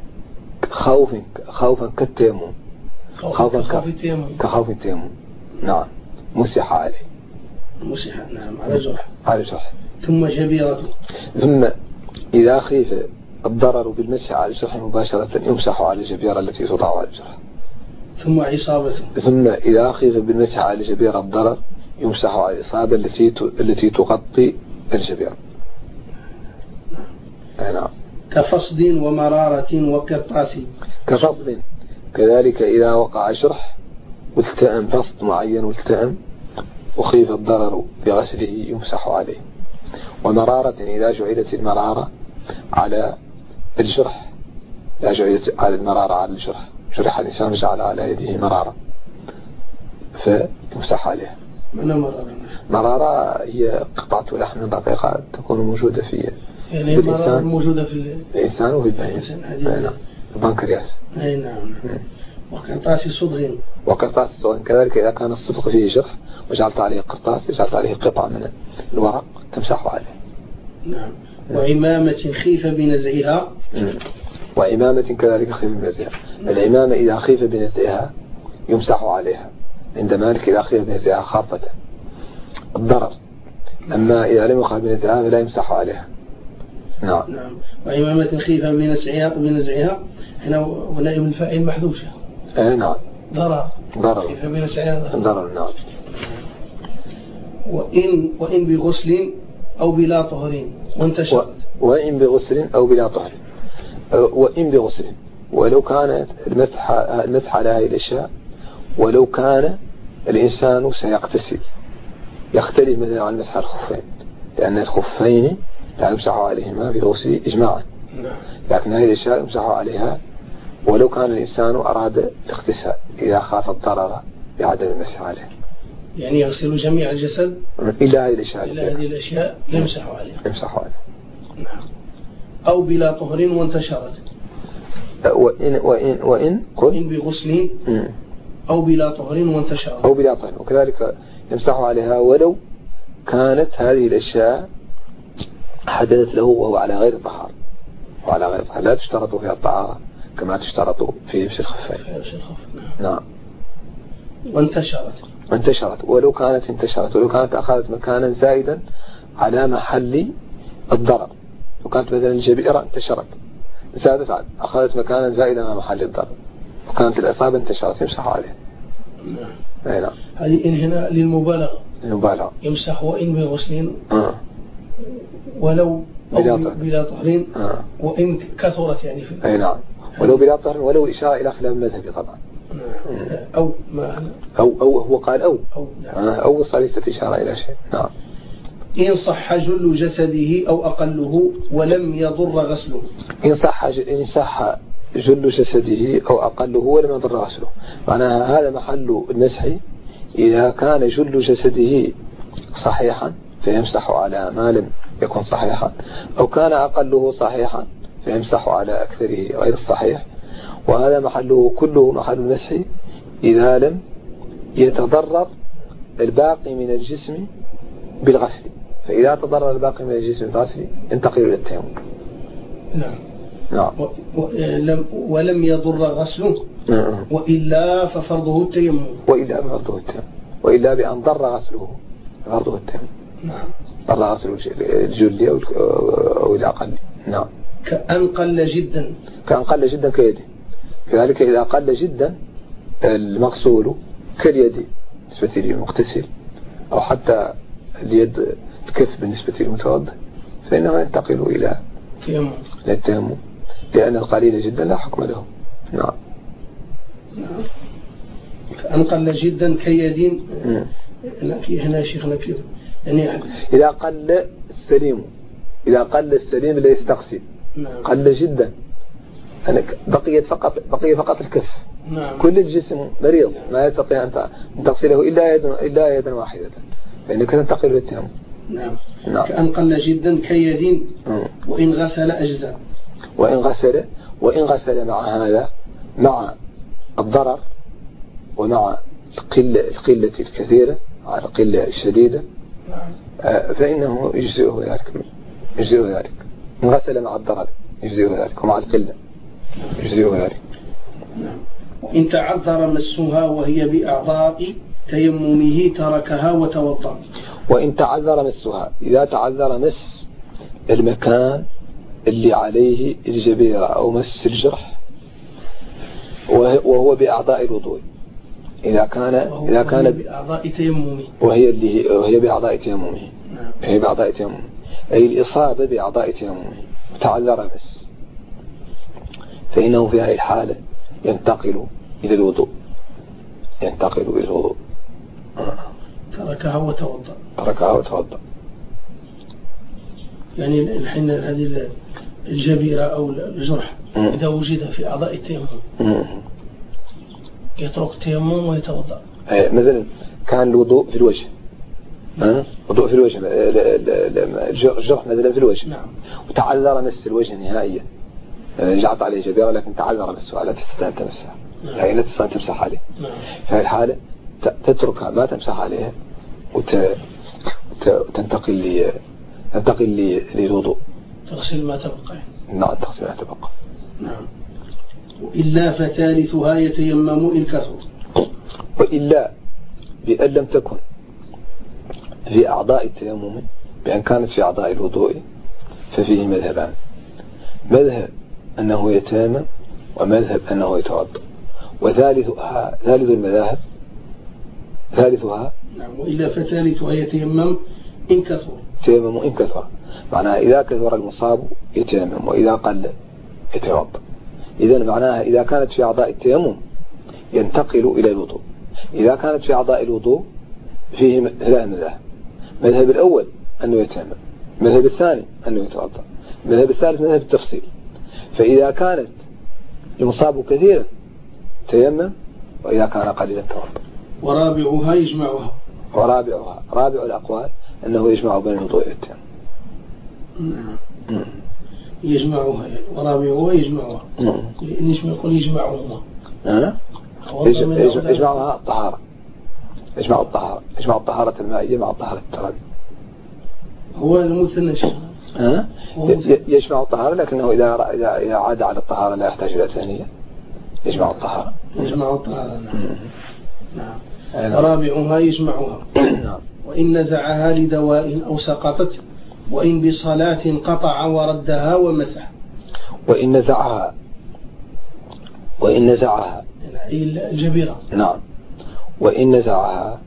خوف خوفا كالتيمم خوفا كخوف التيمم. نعم. مسح عليه. مسح نعم على جرح. على جرح. ثم جبيرته. ثم إذا خيف الضرر بالمسح على الجرح مباشرة يمسح على الجبيرة التي تضع على الجرح. ثم عصابته. ثم إذا خيف بالمسح على الجبيرة الضرر يمسح على الإصابة التي التي تغطي الجبيرة. نعم. كفصد ومرارة وكرطاس. كفصد كذلك إذا وقع جرح والتئم فصد معين والتئم وخيف الضرر بغسله يمسح عليه. ومرارة إذا جعلت المرارة على الجرح، إذا جعلت على المرارة على الجرح، جرح الإنسان جعل على يده مرارة فيمسح عليها. مرارة مرارة هي قطعة لحم دقيقة تكون موجودة في يعني المرارة موجودة في الإنسان وفي البهيمة، البنكرياس. أي نعم. وقرطاس صدغ، وقرطاس صدغ كذلك إذا كان الصدغ فيه جرح وجعلت عليه قرطاس، جعلت عليه قطعة من الورق تمسح عليه. نعم. وعمامة خيف بنزعها، وعمامة كذلك خيف بنزعها. العمامة إذا خيف بنزعها يمسح عليها عند مالك، إذا خيف بنزعها خاصة الضرر، أما إذا لم يخاف بنزعها فلا يمسح عليها. نعم. نعم. وعمامة خيف بنزعها بنزعها هنا ونائب الفاعل محذوف. اي نعم. ضرر. ضرر. خيف بنزعها ضرر. نعم. وإن وإن بغسل أو بلا طهر وانتشر. وإن بغسل أو بلا طهر. وإن بغسل، ولو كانت المسح المسح على هذه الأشياء ولو كان الإنسان سيغتسل، يختلف مثلا عن مسح الخفين، لأن الخفين لا يمسح عليهما بالغسل إجماعا، لكن هذه الأشياء يمسح عليها ولو كان الإنسان أراد الاغتسال إذا خاف الضرر بعدم المسح عليه. يعني يغسل جميع الجسد إلا هذه الأشياء، إلا هذه الأشياء يمسح عليها. يمسح عليها. نعم. أو بلا طهر وانتشرت. وإن وإن وإن قل إن بغسل أو بلا طهر وانتشرت. أو بلا طهر، وكذلك يمسح عليها ولو كانت هذه الأشياء حدثت له وهو على غير طهارة، وعلى غير طهارة لا تشترط فيها الطهارة كما تشترط في لبس الخفين. نعم. وانتشرت. انتشرت ولو كانت انتشرت ولو كانت أخذت مكانا زائدا على محل الضرر، لو كانت مثلا الجبيرة انتشرت زادت عد أخذت مكانا زائدا على محل الضرر، وكانت الإصابة انتشرت يمسح عليه. نعم. نعم. هذه إن هنا للمبالغة. للمبالغة. يمسح وإن بغسل آه. ولو بلا طهر آه. وإن كثرت يعني في. أي نعم. ولو بلا طهر ولو إشارة إلى خلاف المذهبي طبعا. نعم. أو ما أو أو هو قال أو أو نعم. أو صليست إشارة إلى شيء. نعم. إن صح جل جسده أو أقله ولم يضر غسله. إن صح إن صح جل جسده أو أقله ولم يضر غسله، معناها هذا محل المسح إذا كان جل جسده صحيحا فيمسح على ما لم يكن صحيحا، أو كان أقله صحيحا فيمسح على أكثره غير الصحيح، وهذا محله كله محل المسح إذا لم يتضرر الباقي من الجسم بالغسل، فإذا تضرر الباقي من الجسم بالغسل ينتقل إلى التيمم. نعم. نعم. ولم ولم يضر غسله. نعم. وإلا ففرضه التيمم. وإلا ففرضه التيمم، وإلا بأن ضر غسله ففرضه التيمم. نعم. ضر غسل الجلي أو الأقل. نعم. كأن قل جدا. كأن قل جدا كيده، كذلك إذا قل جدا المغسول كاليد بالنسبة للمغتسل، أو حتى اليد الكف بالنسبة للمتوضئ، فإنه ينتقل إلى التيمم، لأن القليل جدا لا حكم له. نعم. نعم. كأن قل جدا كيد. هنا شيخنا كيف يعني إذا قل السليم، إذا قل السليم لا يستغسل. نعم. قل جدا يعني بقيت فقط بقي فقط الكف. نعم. كل الجسم مريض ما يستطيع أن تغسله إلا يدا إلا يدا واحدة، فإنك تنتقل للتيمم. نعم. نعم. كأن قل جدا كيد. وإن غسل أجزاء. وإن غسل وإن غسل مع هذا مع الضرر ومع القلة القلة الكثيرة على القلة الشديدة. نعم. فإنه يجزئه ذلك يجزئه ذلك إن غسل مع الضرر يجزئه ذلك، ومع القلة يجزئه ذلك. نعم. وإن تعذر مسها وهي بأعضاء تيممه تركها وتوضأ. وإن تعذر مسها، إذا تعذر مس المكان اللي عليه الجبيرة أو مس الجرح وهو بأعضاء الوضوء، إذا كان إذا كان بأعضاء تيممه، وهي اللي وهي بأعضاء تيممه. نعم. هي بأعضاء تيممه، أي الإصابة بأعضاء تيممه تعذر بس، فإنه في هذه الحالة ينتقل إلى الوضوء ينتقل إلى الوضوء. تركها وتوضأ. تركها وتوضأ. يعني الحين هذه الجبيرة أو الجرح إذا وجد في أعضاء التيمم يترك التيمم ويتوضأ. مثلا كان الوضوء في الوجه، ها وضوء في الوجه، الجرح مثلا في الوجه، نعم، وتعذر مس الوجه نهائيا، جعلت عليه جبيرة لكن تعذر مسه، لا تستطيع أن تمسها، نعم. يعني لا تستطيع أن تمسح عليه، نعم. في هذه الحالة تتركها ما تمسح عليها وت... وتنتقل ل... تنتقل للوضوء، تغسل ما تبقى. نعم تغسل ما تبقى. نعم. وإلا فثالثها يتيمم إن كثر. وإلا بأن لم تكن في أعضاء التيمم، بأن كانت في أعضاء الوضوء، ففيه مذهبان: مذهب أنه يتيمم، ومذهب أنه يتوضأ. وثالثها ثالث المذاهب ثالثها نعم. وإلا فثالثها يتيمم إن كثر. يتيمم إن كثر، معناها إذا كثر المصاب يتيمم، وإذا قل يتوضأ. إذن معناها إذا كانت في أعضاء التيمم ينتقل إلى الوضوء، إذا كانت في أعضاء الوضوء فيه ثلاث مذاهب: المذهب الأول أنه يتيمم، المذهب الثاني أنه يتوضأ، المذهب الثالث مذهب التفصيل. فإذا كانت المصاب كثيرا تيمم، وإذا كان قليلا توضأ. ورابعها يجمعها. ورابعها رابع الأقوال أنه يجمع بين الوضوء والتيمم. نعم. يجمعها، ورابعها يجمعها. ليش ما يقول يجمعهما؟ أه؟ يجمعها الطهارة، يجمع الطهارة، يجمع الطهارة المائية مع الطهارة الترابية. هو المثنى أه؟ يجمع الطهارة، لكنه إذا إذا عاد على الطهارة لا يحتاج إلى ثانية، يجمع الطهارة. يجمع الطهارة. نعم. نعم. ورابعها يجمعها. نعم. وإن نزعها لدواء أو سقطت، وإن بصلاة قطع وردها ومسح. وإن نزعها وإن نزعها يعني الجبيرة. نعم. وإن نزعها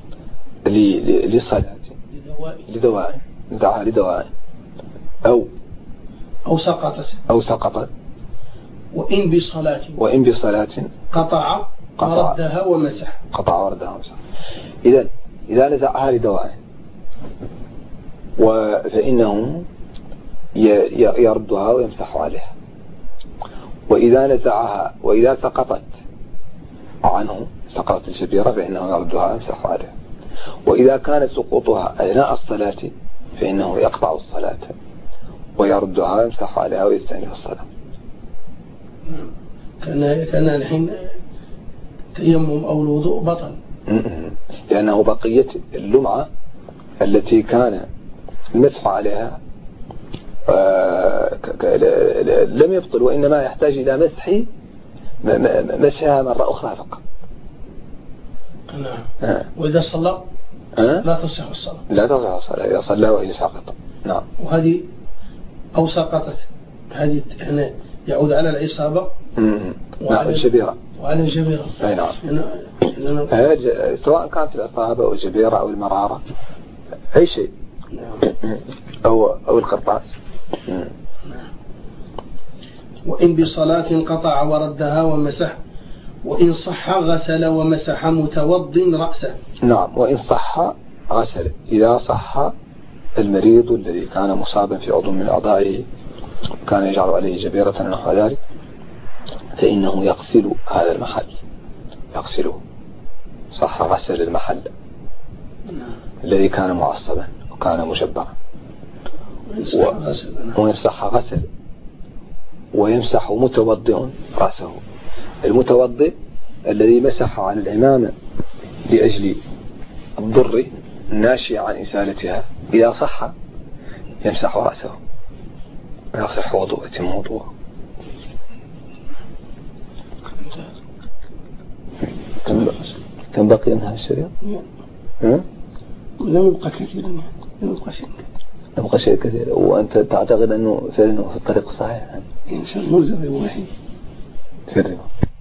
لصلاة لدواء لدواء نزعها لدواء أو أو سقطت أو سقطت وإن بصلاة وإن بصلاة قطع وردها ومسح. قطع وردها ومسح. إذا إذا نزعها لدواء فإنه يردها ويمسح عليها. وإذا نزعها وإذا سقطت عنه، سقطت الجبيرة، فإنه يردها ويمسح عليها. وإذا كان سقوطها أثناء الصلاة فإنه يقطع الصلاة ويردها ويمسح عليها ويستأنف الصلاة. كان كان الحين تيمم أو الوضوء بطل، لأنه بقية اللمعة التي كان المسح عليها لم يبطل، وإنما يحتاج إلى مسح مسحها مرة أخرى فقط. نعم. وإذا صلى لا تصح الصلاة. لا تصح الصلاة إذا صلى وهي ساقطة. نعم. وهذه أو سقطت، هذه يعني يعود على العصابة وعلى الجبيرة وعلى الجبيرة. أي نعم. يعني سواء كانت العصابة أو الجبيرة أو المرارة، أي شيء. نعم. أو أو القرطاس. نعم. وإن بصلاة قطع وردها ومسح، وإن صح غسل ومسح متوضٍ رأسه. نعم. وإن صح غسل، إذا صح المريض الذي كان مصابا في عضو من أعضائه كان يجعل عليه جبيرة نحو ذلك، فإنه يغسل هذا المحل، يغسله. صح غسل المحل الذي كان معصبا وكان مجبرا. وإن صح غسل ويمسح متوضئ رأسه. المتوضئ الذي مسح عن العمامة لأجل الضر الناشئ عن إزالتها، إذا صح يمسح رأسه ويصح وضوء يتم وضوءه. كم كم بقي من هذا الشريط؟ لم يبقى كثيرا، لم يبقى شيء كثير. لم يبقى شيء كثير. وأنت تعتقد أنه فعلا في الطريق الصحيح؟ إن شاء الله ملزم واحد. سري.